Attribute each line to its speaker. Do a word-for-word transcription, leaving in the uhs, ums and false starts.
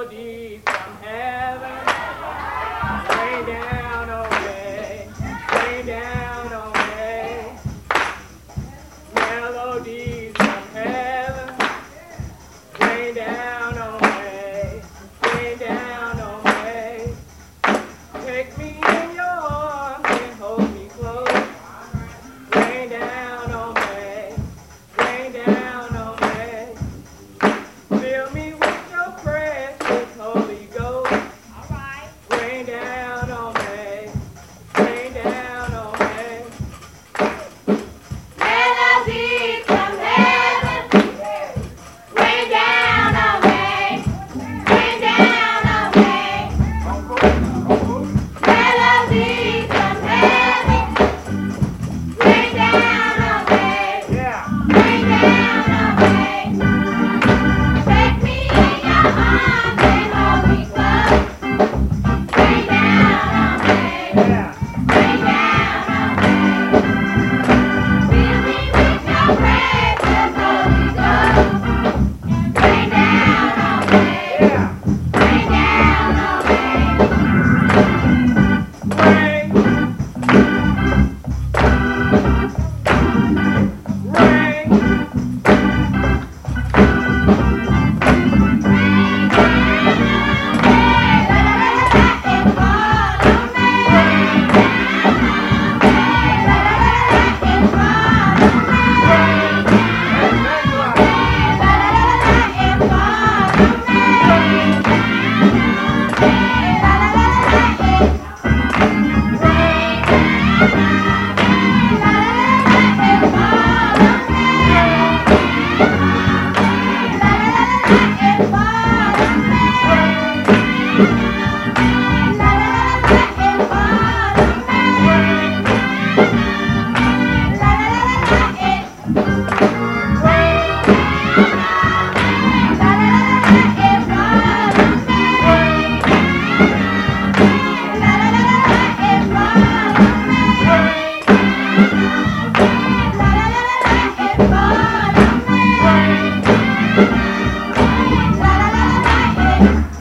Speaker 1: melodies from heaven rain down on me, rain down on me. Melodies from heaven rain down on me, rain down on me. Take me in your arms and hold me close. Rain down on me, rain down on me. Fill me with your precious Holy Ghost. All right. Rain down on me, rain down on me.
Speaker 2: Melodies from heaven, rain down on me, rain down on me. Melodies from heaven, rain down on me,
Speaker 1: Yeah.
Speaker 2: rain down on me. Take me in your arms and hold me close. Rain down on me,
Speaker 1: Yeah.
Speaker 2: rain down on me. Fill me with your precious Holy Ghost. Rain down on me,
Speaker 1: Yeah.
Speaker 2: rain down on me.
Speaker 1: Rain. Rain.
Speaker 2: Rain.